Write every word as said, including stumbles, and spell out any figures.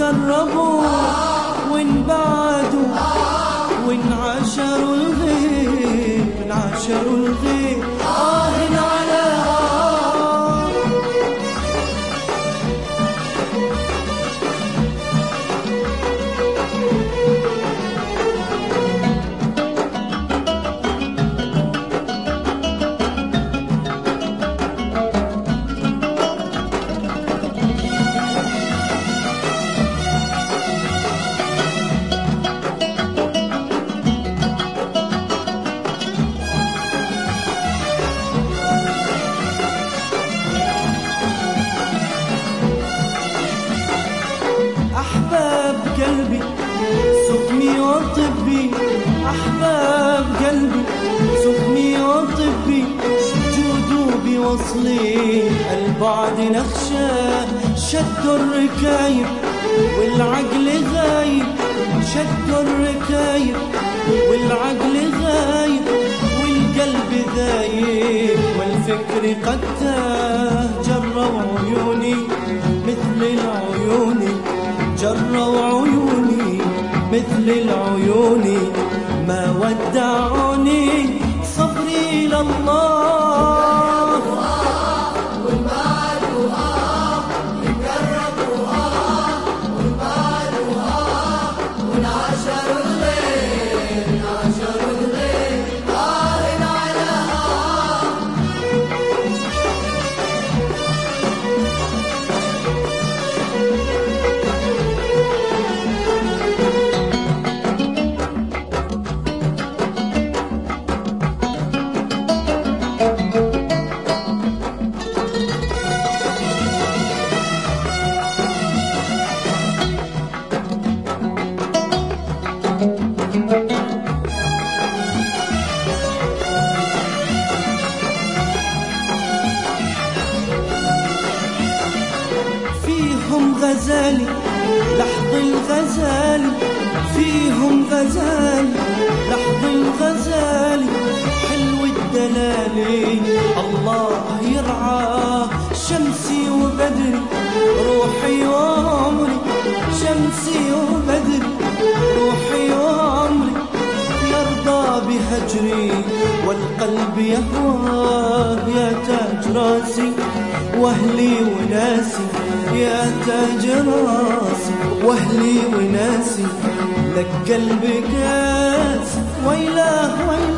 قربوا وإن بعدوا وإن عاشروا الغيب وإن عاشروا الغيب آه على آه. أحباب قلبي سقمي وطبي، أحباب قلبي سقمي وطبي، جودوا بوصلي البعد نخشى، شدوا الركايب والعقل غايب، شدوا الركايب والعقل غايب، والقلب ذايب والفكر قد تاه، جروا عيوني مثل العيون، جروا عيوني مثل العيون، ما ودعوني صبري لله. فيهم غزالي لحظ الغزالي، فيهم غزالي لحظ الغزالي، حلو الدلالي الله يرعاه، شمسي وبدري روحي وعمري، شمسي وبدري روحي وعمري، يرضى بهجري والقلب يهواه، يا تاج راسي واهلي وناسي، يا تاج راسي واهلي وناسي، لك قلبي قاس ويلاه ويلاه.